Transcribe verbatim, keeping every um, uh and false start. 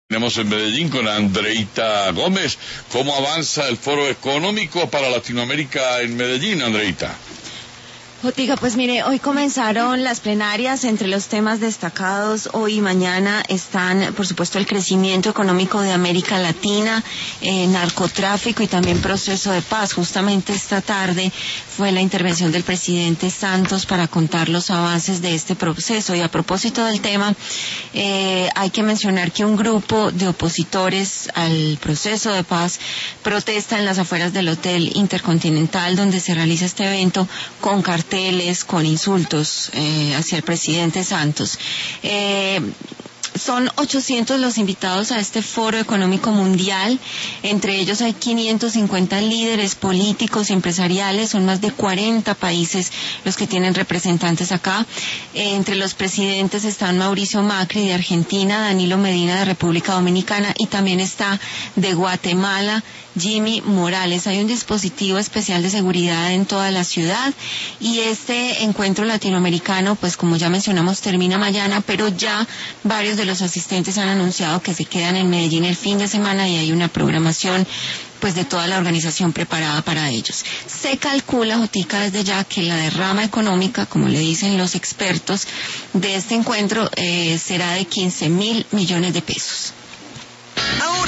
Tenemos en Medellín con Andreita Gómez. ¿Cómo avanza el Foro Económico para Latinoamérica en Medellín, Andreita? Jotica, pues mire, hoy comenzaron las plenarias. Entre los temas destacados hoy y mañana están, por supuesto, el crecimiento económico de América Latina, eh, narcotráfico y también proceso de paz. Justamente esta tarde fue la intervención del presidente Santos para contar los avances de este proceso. Y a propósito del tema, eh, hay que mencionar que un grupo de opositores al proceso de paz protesta en las afueras del Hotel Intercontinental donde se realiza este evento con carteles con insultos eh, hacia el presidente Santos. Eh, Son ochocientos los invitados a este Foro Económico Mundial. Entre ellos hay quinientos cincuenta líderes políticos y empresariales. Son más de cuarenta países los que tienen representantes acá. Eh, entre los presidentes están Mauricio Macri de Argentina, Danilo Medina de República Dominicana y también está de Guatemala Jimmy Morales. Hay un dispositivo especial de seguridad en toda la ciudad y este encuentro latinoamericano, pues como ya mencionamos, termina mañana, pero ya varios de los asistentes han anunciado que se quedan en Medellín el fin de semana y hay una programación pues de toda la organización preparada para ellos. Se calcula, Jotica, desde ya que la derrama económica, como le dicen los expertos, de este encuentro eh, será de quince mil millones de pesos.